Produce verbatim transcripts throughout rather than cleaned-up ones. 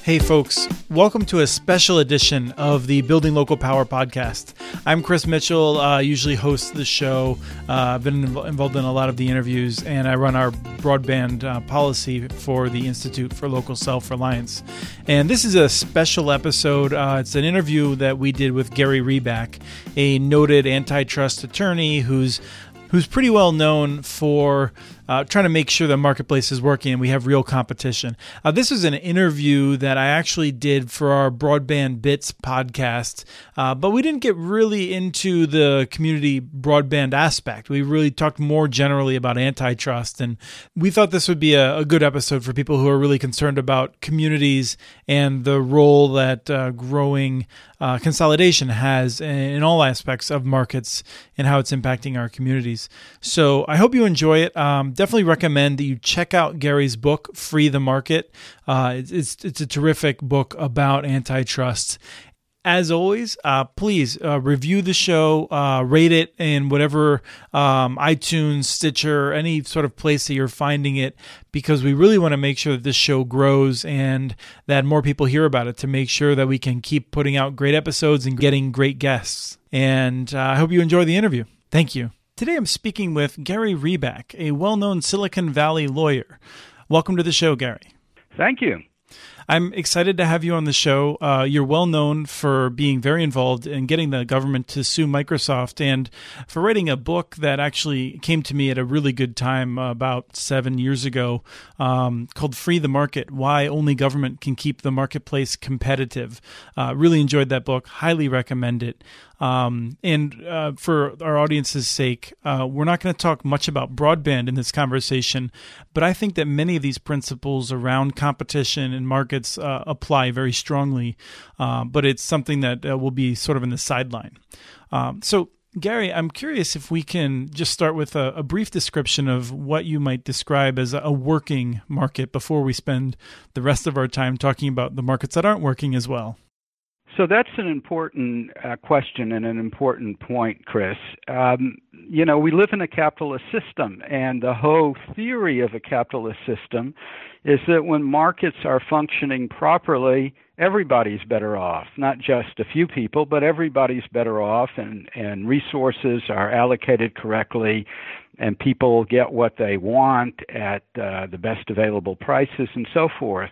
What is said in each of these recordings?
Hey folks, welcome to a special edition of the Building Local Power podcast. I'm Chris Mitchell, uh, usually host the show. Uh, I've been inv- involved in a lot of the interviews, and I run our broadband uh, policy for the Institute for Local Self-Reliance. And this is a special episode. Uh, it's an interview that we did with Gary Reback, a noted antitrust attorney who's who's pretty well known for uh, trying to make sure the marketplace is working and we have real competition. Uh, this was an interview that I actually did for our Broadband Bits podcast, uh, but we didn't get really into the community broadband aspect. We really talked more generally about antitrust, and we thought this would be a, a good episode for people who are really concerned about communities and the role that uh, growing uh, consolidation has in, in all aspects of markets and how it's impacting our communities. So I hope you enjoy it. Um, definitely recommend that you check out Gary's book, Free the Market. Uh, it's, it's, it's a terrific book about antitrust. As always, uh, please uh, review the show, uh, rate it in whatever um, iTunes, Stitcher, any sort of place that you're finding it, because we really want to make sure that this show grows and that more people hear about it to make sure that we can keep putting out great episodes and getting great guests. And uh, I hope you enjoy the interview. Thank you. Today I'm speaking with Gary Reback, a well-known Silicon Valley lawyer. Welcome to the show, Gary. Thank you. I'm excited to have you on the show. Uh, you're well known for being very involved in getting the government to sue Microsoft and for writing a book that actually came to me at a really good time uh, about seven years ago um, called Free the Market, Why Only Government Can Keep the Marketplace Competitive. Uh, really enjoyed that book. Highly recommend it. Um, and uh, for our audience's sake, uh, we're not going to talk much about broadband in this conversation, but I think that many of these principles around competition and markets uh, apply very strongly, uh, but it's something that uh, will be sort of in the sideline. Um, so, Gary, I'm curious if we can just start with a, a brief description of what you might describe as a working market before we spend the rest of our time talking about the markets that aren't working as well. So that's an important uh, question and an important point, Chris. Um, you know, we live in a capitalist system, and the whole theory of a capitalist system is that when markets are functioning properly, everybody's better off. Not just a few people, but everybody's better off, and, and resources are allocated correctly, and people get what they want at uh, the best available prices and so forth.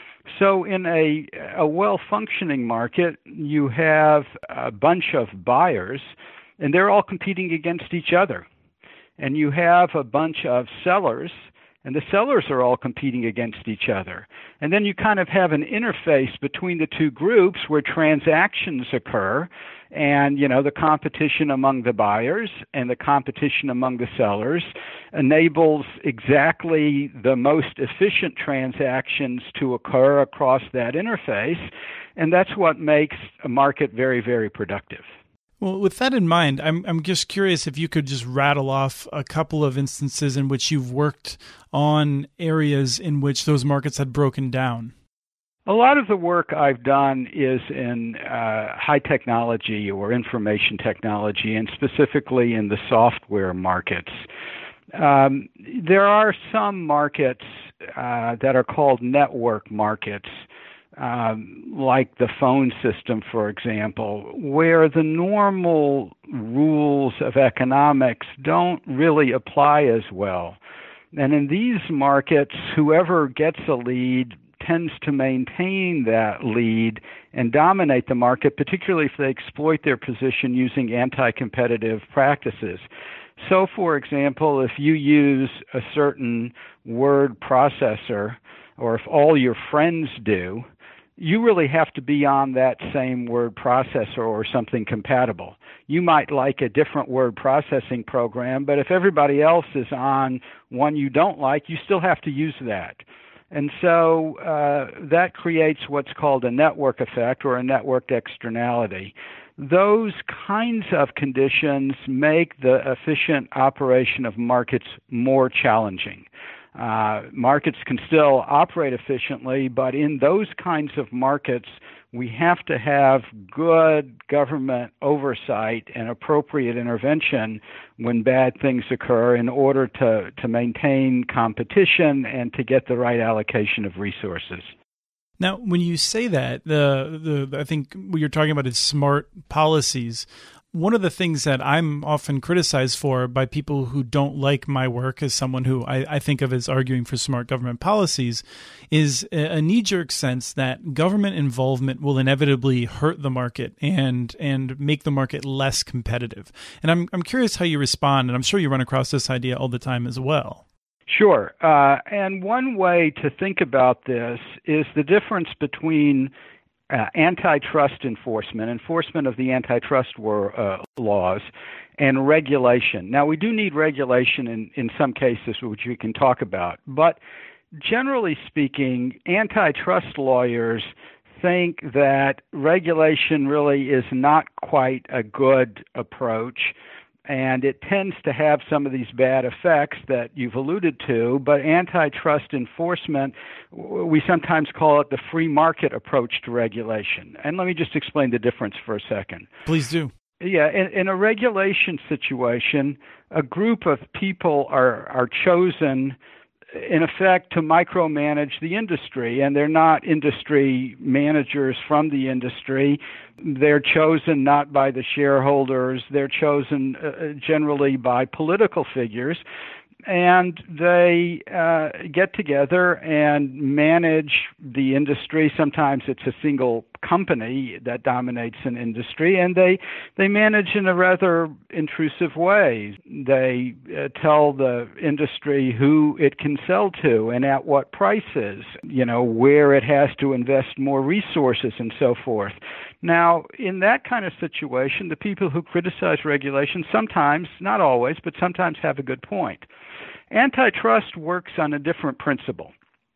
So in a, a well-functioning market, you have a bunch of buyers, and they're all competing against each other. And you have a bunch of sellers, and the sellers are all competing against each other. And then you kind of have an interface between the two groups where transactions occur, and, you know, the competition among the buyers and the competition among the sellers enables exactly the most efficient transactions to occur across that interface, and that's what makes a market very, very productive. Well, with that in mind, I'm I'm just curious if you could just rattle off a couple of instances in which you've worked on areas in which those markets had broken down. A lot of the work I've done is in uh, high technology or information technology, and specifically in the software markets. Um, there are some markets uh, that are called network markets, um, like the phone system, for example, where the normal rules of economics don't really apply as well. And in these markets, whoever gets a lead tends to maintain that lead and dominate the market, particularly if they exploit their position using anti-competitive practices. So, for example, if you use a certain word processor, or if all your friends do, you really have to be on that same word processor or something compatible. You might like a different word processing program, but if everybody else is on one you don't like, you still have to use that. And so uh, that creates what's called a network effect or a networked externality. Those kinds of conditions make the efficient operation of markets more challenging. Uh, markets can still operate efficiently, but in those kinds of markets, we have to have good government oversight and appropriate intervention when bad things occur in order to, to maintain competition and to get the right allocation of resources. Now, when you say that, the the I think what you're talking about is smart policies. One of the things that I'm often criticized for by people who don't like my work as someone who I, I think of as arguing for smart government policies is a, a knee-jerk sense that government involvement will inevitably hurt the market and and make the market less competitive. And I'm I'm curious how you respond, and I'm sure you run across this idea all the time as well. Sure. Uh, and one way to think about this is the difference between Uh, antitrust enforcement, enforcement of the antitrust war, uh, laws, and regulation. Now, we do need regulation in, in some cases, which we can talk about. But generally speaking, antitrust lawyers think that regulation really is not quite a good approach, and it tends to have some of these bad effects that you've alluded to. But antitrust enforcement, we sometimes call it the free market approach to regulation. And let me just explain the difference for a second. Please do. Yeah, in, in a regulation situation, a group of people are, are chosen in effect to micromanage the industry, and they're not industry managers from the industry. They're chosen not by the shareholders. They're chosen uh, generally by political figures, and they uh, get together and manage the industry. Sometimes it's a single company that dominates an industry, and they they manage in a rather intrusive way. They uh, tell the industry who it can sell to and at what prices, you know, where it has to invest more resources and so forth. Now, in that kind of situation, the people who criticize regulation sometimes, not always, but sometimes have a good point. Antitrust works on a different principle.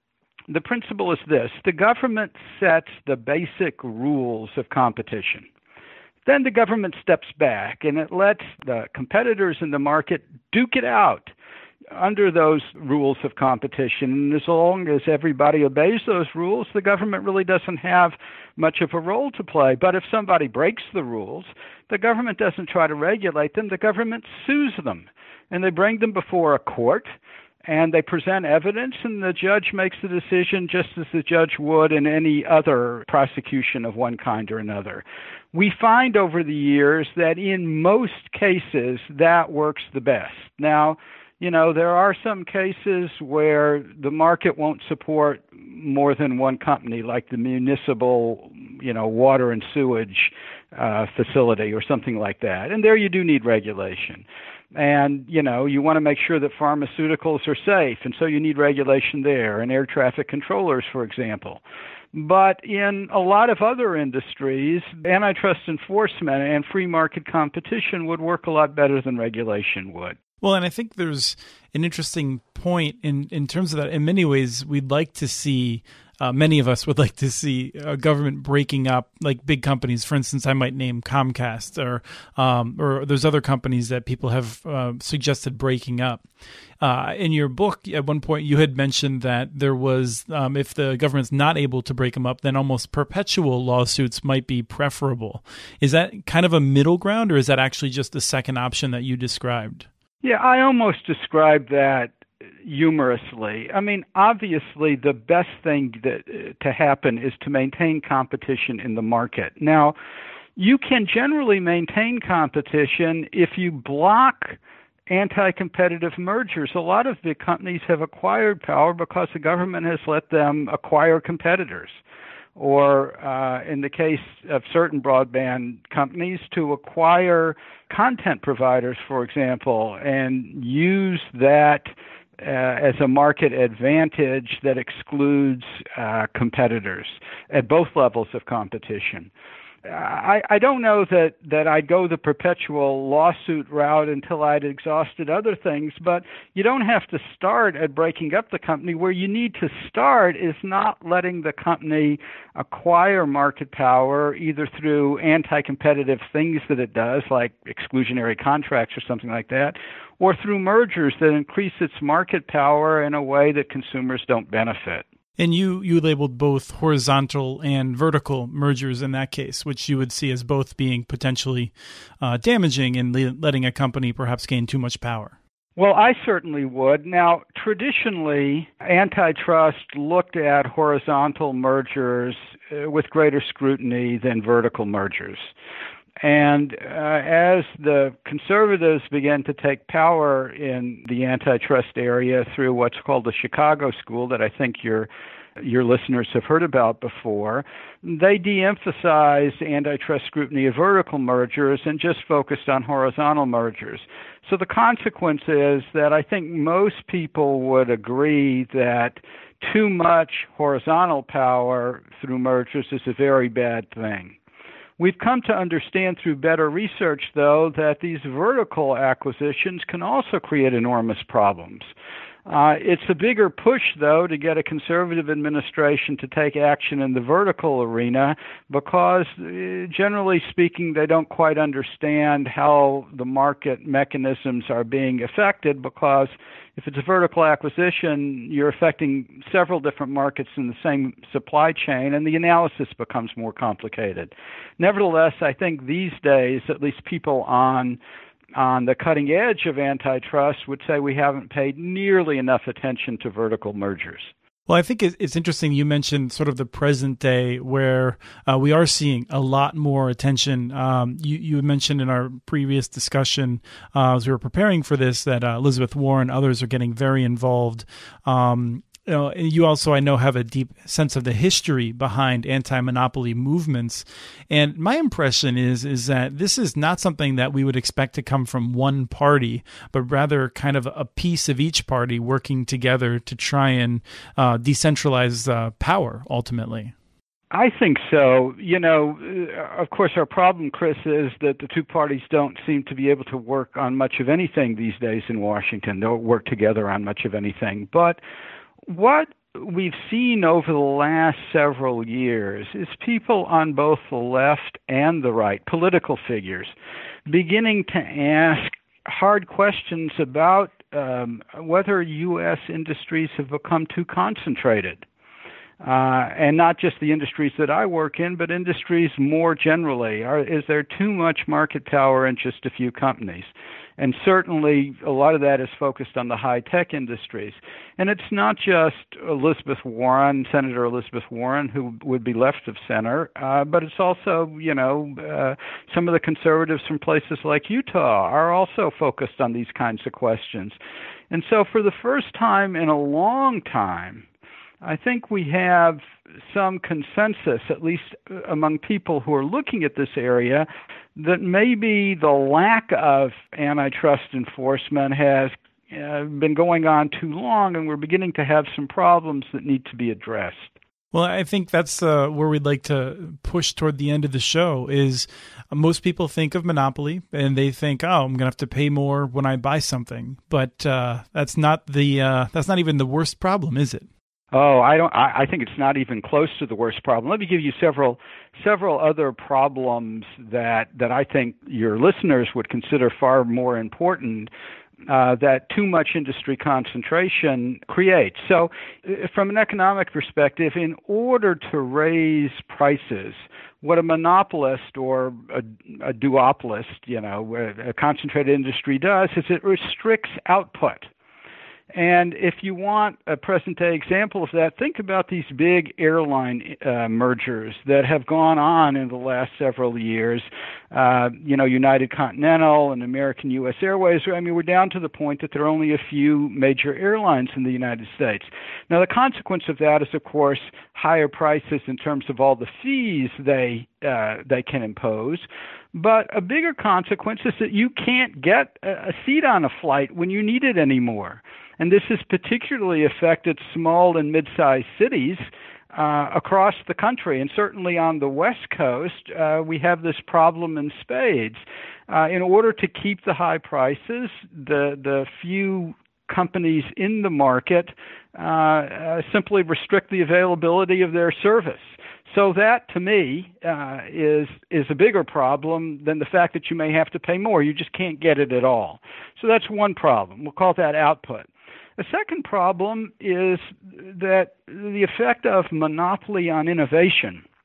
The principle is this: the government sets the basic rules of competition. Then the government steps back and it lets the competitors in the market duke it out under those rules of competition. And as long as everybody obeys those rules, the government really doesn't have much of a role to play. But if somebody breaks the rules, the government doesn't try to regulate them. The government sues them, and they bring them before a court, and they present evidence, and the judge makes the decision just as the judge would in any other prosecution of one kind or another. We find over the years that in most cases that works the best. Now, you know, there are some cases where the market won't support more than one company, like the municipal, you know, water and sewage uh, facility or something like that. And there you do need regulation. And, you know, you want to make sure that pharmaceuticals are safe, and so you need regulation there, and air traffic controllers, for example. But in a lot of other industries, antitrust enforcement and free market competition would work a lot better than regulation would. Well, and I think there's an interesting point in, in terms of that. In many ways, we'd like to see, uh, many of us would like to see a government breaking up like big companies. For instance, I might name Comcast, or um, or there's other companies that people have uh, suggested breaking up. Uh, in your book, at one point, you had mentioned that there was, um, if the government's not able to break them up, then almost perpetual lawsuits might be preferable. Is that kind of a middle ground, or is that actually just the second option that you described? Yeah, I almost described that humorously. I mean, obviously, the best thing that, uh, to happen is to maintain competition in the market. Now, you can generally maintain competition if you block anti-competitive mergers. A lot of the companies have acquired power because the government has let them acquire competitors. Or uh, in the case of certain broadband companies, to acquire content providers, for example, and use that uh, as a market advantage that excludes uh, competitors at both levels of competition. I, I don't know that, that I'd go the perpetual lawsuit route until I'd exhausted other things, but you don't have to start at breaking up the company. Where you need to start is not letting the company acquire market power either through anti-competitive things that it does, like exclusionary contracts or something like that, or through mergers that increase its market power in a way that consumers don't benefit. And you, you labeled both horizontal and vertical mergers in that case, which you would see as both being potentially uh, damaging and le- letting a company perhaps gain too much power. Well, I certainly would. Now, traditionally, antitrust looked at horizontal mergers uh, with greater scrutiny than vertical mergers. And uh, as the conservatives began to take power in the antitrust area through what's called the Chicago School, that I think your your listeners have heard about before, they de-emphasized antitrust scrutiny of vertical mergers and just focused on horizontal mergers. So the consequence is that I think most people would agree that too much horizontal power through mergers is a very bad thing. We've come to understand through better research, though, that these vertical acquisitions can also create enormous problems. Uh, it's a bigger push, though, to get a conservative administration to take action in the vertical arena because, uh, generally speaking, they don't quite understand how the market mechanisms are being affected because if it's a vertical acquisition, you're affecting several different markets in the same supply chain, and the analysis becomes more complicated. Nevertheless, I think these days, at least people on on the cutting edge of antitrust would say we haven't paid nearly enough attention to vertical mergers. Well, I think it's interesting you mentioned sort of the present day where uh, we are seeing a lot more attention. Um, you, you mentioned in our previous discussion uh, as we were preparing for this that uh, Elizabeth Warren and others are getting very involved. Um, You know, you also, I know, have a deep sense of the history behind anti-monopoly movements. And my impression is is that this is not something that we would expect to come from one party, but rather kind of a piece of each party working together to try and uh, decentralize uh, power, ultimately. I think so. You know, of course, our problem, Chris, is that the two parties don't seem to be able to work on much of anything these days in Washington. They don't work together on much of anything. But what we've seen over the last several years is people on both the left and the right, political figures, beginning to ask hard questions about um, whether U S industries have become too concentrated. Uh, and not just the industries that I work in, but industries more generally. Are, is there too much market power in just a few companies? And certainly a lot of that is focused on the high-tech industries. And it's not just Elizabeth Warren, Senator Elizabeth Warren, who would be left of center, uh, but it's also, you know, uh, some of the conservatives from places like Utah are also focused on these kinds of questions. And so for the first time in a long time, I think we have some consensus, at least among people who are looking at this area, that maybe the lack of antitrust enforcement has uh, been going on too long, and we're beginning to have some problems that need to be addressed. Well, I think that's uh, where we'd like to push toward the end of the show is uh, most people think of monopoly and they think, oh, I'm going to have to pay more when I buy something. But uh, that's not the uh, that's not even the worst problem, is it? Oh, I don't. I, I think it's not even close to the worst problem. Let me give you several several other problems that that I think your listeners would consider far more important uh, that too much industry concentration creates. So, uh, from an economic perspective, in order to raise prices, what a monopolist or a, a duopolist, you know, a concentrated industry does is it restricts output. And if you want a present-day example of that, think about these big airline uh, mergers that have gone on in the last several years. Uh, you know, United Continental and American U S Airways. I mean, we're down to the point that there are only a few major airlines in the United States. Now, the consequence of that is, of course, higher prices in terms of all the fees they uh, they can impose. But a bigger consequence is that you can't get a seat on a flight when you need it anymore. And this has particularly affected small and mid-sized cities uh, across the country. And certainly on the West Coast, uh, we have this problem in spades. Uh, in order to keep the high prices, the, the few companies in the market uh, uh, simply restrict the availability of their service. So that, to me, uh, is is a bigger problem than the fact that you may have to pay more. You just can't get it at all. So that's one problem. We'll call that output. The second problem is that the effect of monopoly on innovation.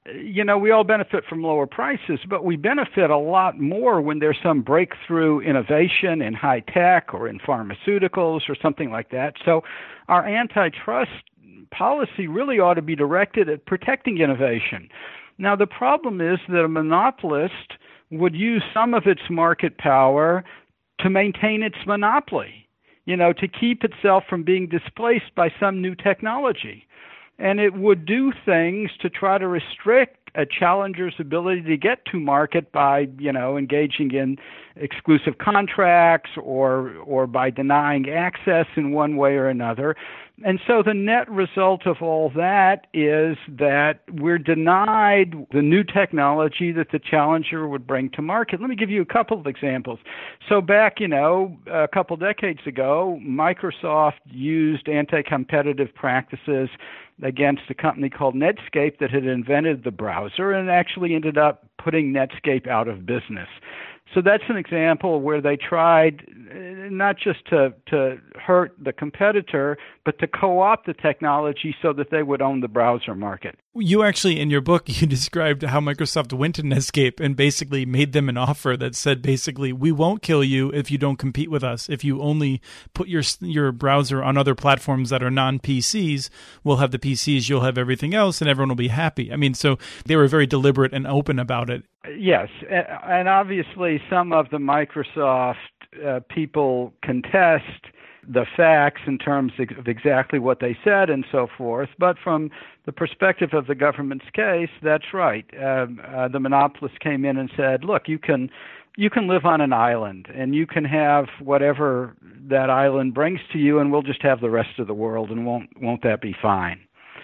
you know, we all benefit from lower prices, but we benefit a lot more when there's some breakthrough innovation in high tech or in pharmaceuticals or something like that. So our antitrust policy really ought to be directed at protecting innovation. Now, the problem is that a monopolist would use some of its market power to maintain its monopoly, you know, to keep itself from being displaced by some new technology. And it would do things to try to restrict a challenger's ability to get to market by, you know, engaging in exclusive contracts or or by denying access in one way or another. And so the net result of all that is that we're denied the new technology that the challenger would bring to market. Let me give you a couple of examples. So back, you know, a couple decades ago, Microsoft used anti-competitive practices against a company called Netscape that had invented the browser and actually ended up putting Netscape out of business. So that's an example where they tried not just to, to hurt the competitor, but to co-opt the technology so that they would own the browser market. You actually, in your book, you described how Microsoft went to Netscape and basically made them an offer that said, basically, we won't kill you if you don't compete with us. If you only put your your browser on other platforms that are non-P Cs, we'll have the P Cs, you'll have everything else, and everyone will be happy. I mean, so they were very deliberate and open about it. Yes, and obviously some of the Microsoft uh, people contest the facts in terms of exactly what they said and so forth. But from the perspective of the government's case, that's right. Uh, uh, the monopolists came in and said, look, you can you can live on an island and you can have whatever that island brings to you, and we'll just have the rest of the world, and won't won't that be fine?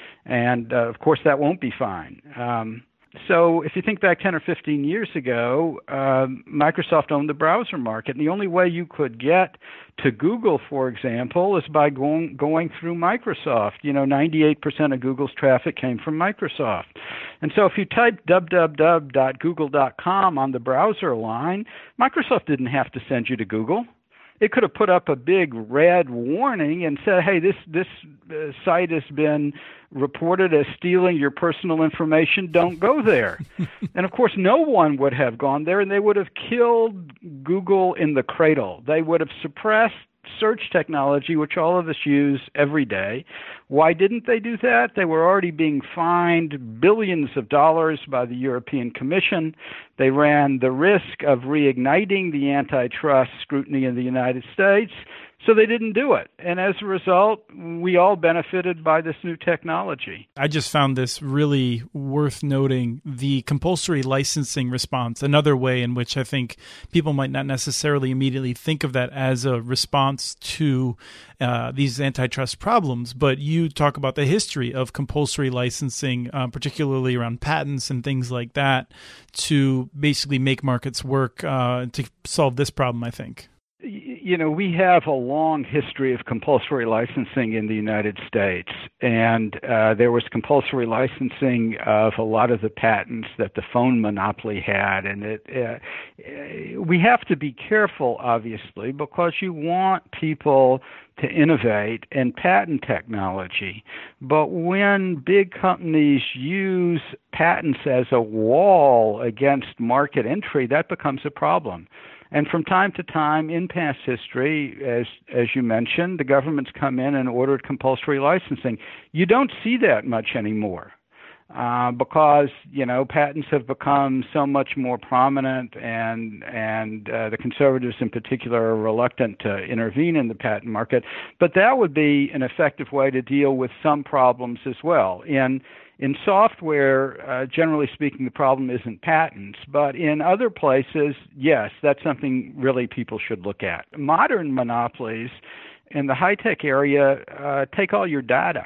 And, uh, of course, that won't be fine. Um So if you think back ten or fifteen years ago, um, Microsoft owned the browser market. And the only way you could get to Google, for example, is by going, going through Microsoft. You know, ninety-eight percent of Google's traffic came from Microsoft. And so if you type w w w dot google dot com on the browser line, Microsoft didn't have to send you to Google. It could have put up a big red warning and said, hey, this this uh, site has been reported as stealing your personal information. Don't go there. And, of course, no one would have gone there, and they would have killed Google in the cradle. They would have suppressed search technology, which all of us use every day. Why didn't they do that? They were already being fined billions of dollars by the European Commission. They ran the risk of reigniting the antitrust scrutiny in the United States, so they didn't do it. And as a result, we all benefited by this new technology. I just found this really worth noting, the compulsory licensing response, another way in which I think people might not necessarily immediately think of that as a response to uh, these antitrust problems, but you talk about the history of compulsory licensing, uh, particularly around patents and things like that, to basically make markets work uh, to solve this problem, I think. You know, we have a long history of compulsory licensing in the United States, and uh, there was compulsory licensing of a lot of the patents that the phone monopoly had, and it, uh, we have to be careful, obviously, because you want people to innovate and patent technology. But when big companies use patents as a wall against market entry, that becomes a problem. And from time to time in past history, as as you mentioned, the government's come in and ordered compulsory licensing. You don't see that much anymore uh, because, you know, patents have become so much more prominent, and and uh, the conservatives in particular are reluctant to intervene in the patent market. But that would be an effective way to deal with some problems as well. In In software, uh, generally speaking, the problem isn't patents, but in other places, yes, that's something really people should look at. Modern monopolies in the high-tech area uh, take all your data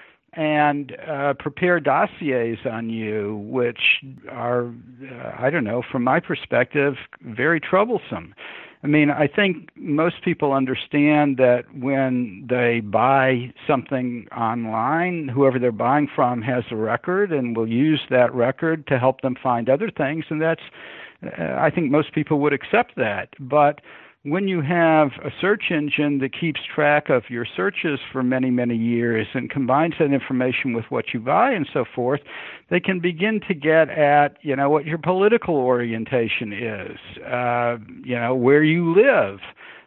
and uh, prepare dossiers on you, which are, uh, I don't know, from my perspective, very troublesome. I mean, I think most people understand that when they buy something online, whoever they're buying from has a record and will use that record to help them find other things, and that's, uh, I think most people would accept that. But when you have a search engine that keeps track of your searches for many, many years and combines that information with what you buy and so forth, they can begin to get at, you know, what your political orientation is, uh, you know, where you live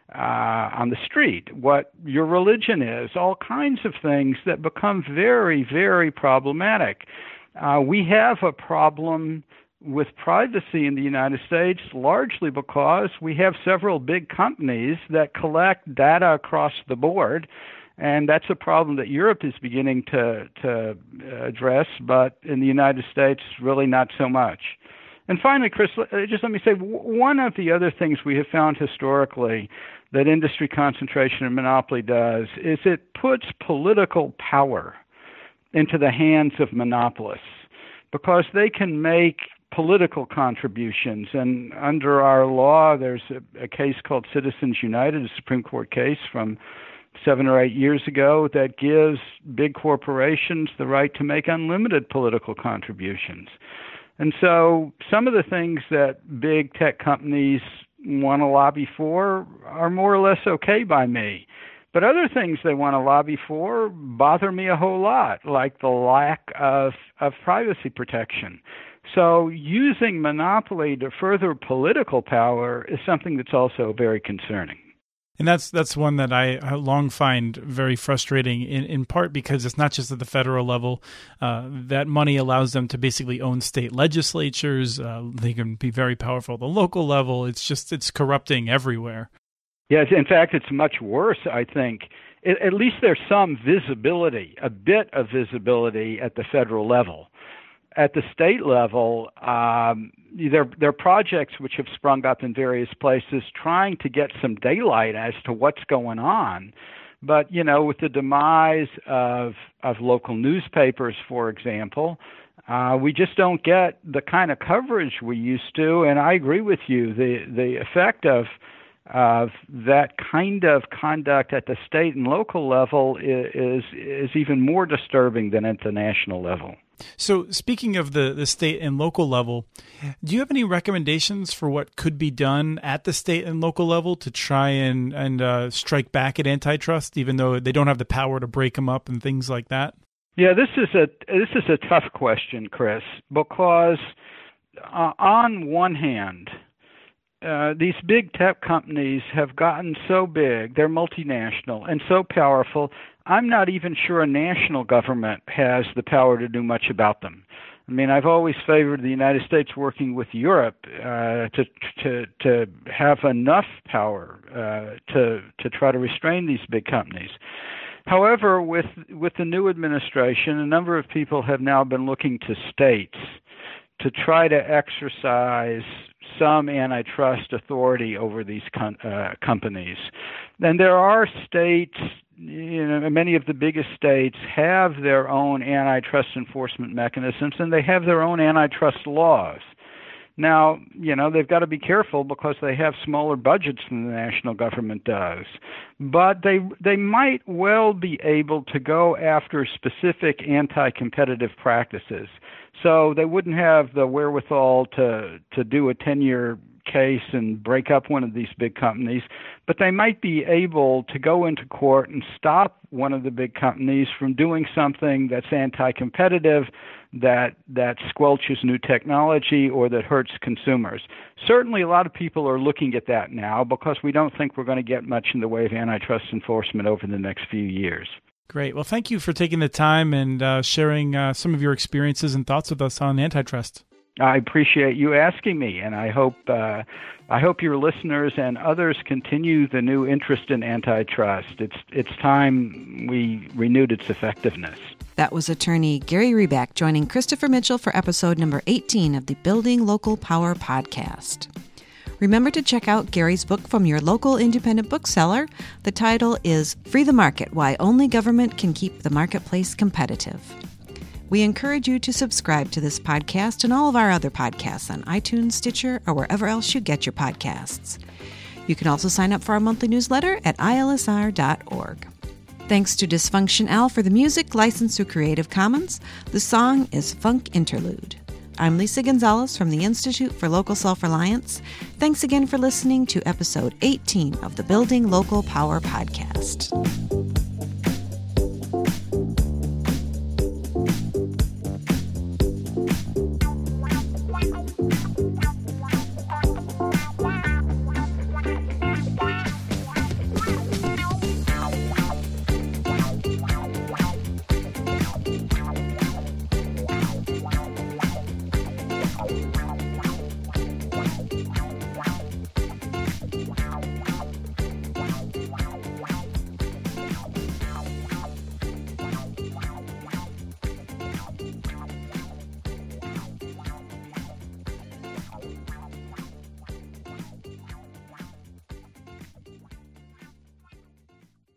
uh, on the street, what your religion is, all kinds of things that become very, very problematic. Uh, we have a problem with privacy in the United States, largely because we have several big companies that collect data across the board, and that's a problem that Europe is beginning to, to address, but in the United States, really not so much. And finally, Chris, just let me say, one of the other things we have found historically that industry concentration and monopoly does is it puts political power into the hands of monopolists, because they can make political contributions. And under our law, there's a, a case called Citizens United, a Supreme Court case from seven or eight years ago that gives big corporations the right to make unlimited political contributions. And so some of the things that big tech companies want to lobby for are more or less okay by me. But other things they want to lobby for bother me a whole lot, like the lack of, of privacy protection. So using monopoly to further political power is something that's also very concerning. And that's that's one that I long find very frustrating, in, in part because it's not just at the federal level. Uh, that money allows them to basically own state legislatures. Uh, they can be very powerful at the local level. It's just, it's corrupting everywhere. Yes, in fact, it's much worse, I think. It, at least there's some visibility, a bit of visibility at the federal level. At the state level, um, there, there are projects which have sprung up in various places trying to get some daylight as to what's going on. But, you know, with the demise of, of local newspapers, for example, uh, we just don't get the kind of coverage we used to. And I agree with you. The, the effect of of that kind of conduct at the state and local level is, is is even more disturbing than at the national level. So speaking of the, the state and local level, do you have any recommendations for what could be done at the state and local level to try and, and uh, strike back at antitrust, even though they don't have the power to break them up and things like that? Yeah, this is a this is a tough question, Chris, because uh, on one hand, Uh, these big tech companies have gotten so big, they're multinational and so powerful, I'm not even sure a national government has the power to do much about them. I mean, I've always favored the United States working with Europe uh, to to to have enough power uh, to to try to restrain these big companies. However, with with the new administration, a number of people have now been looking to states to try to exercise some antitrust authority over these com- uh, companies. And there are states, you know, many of the biggest states have their own antitrust enforcement mechanisms, and they have their own antitrust laws. Now, you know, they've got to be careful because they have smaller budgets than the national government does. But they they might well be able to go after specific anti-competitive practices. So they wouldn't have the wherewithal to, to do a ten-year case and break up one of these big companies, but they might be able to go into court and stop one of the big companies from doing something that's anti-competitive, that that squelches new technology or that hurts consumers. Certainly a lot of people are looking at that now because we don't think we're going to get much in the way of antitrust enforcement over the next few years. Great. Well, thank you for taking the time and uh, sharing uh, some of your experiences and thoughts with us on antitrust. I appreciate you asking me, and I hope uh, I hope your listeners and others continue the new interest in antitrust. It's it's time we renewed its effectiveness. That was attorney Gary Reback joining Christopher Mitchell for episode number eighteen of the Building Local Power podcast. Remember to check out Gary's book from your local independent bookseller. The title is Free the Market, Why Only Government Can Keep the Marketplace Competitive. We encourage you to subscribe to this podcast and all of our other podcasts on iTunes, Stitcher, or wherever else you get your podcasts. You can also sign up for our monthly newsletter at I L S R dot org. Thanks to Dysfunction Al for the music, licensed through Creative Commons. The song is Funk Interlude. I'm Lisa Gonzalez from the Institute for Local Self-Reliance. Thanks again for listening to episode eighteen of the Building Local Power podcast.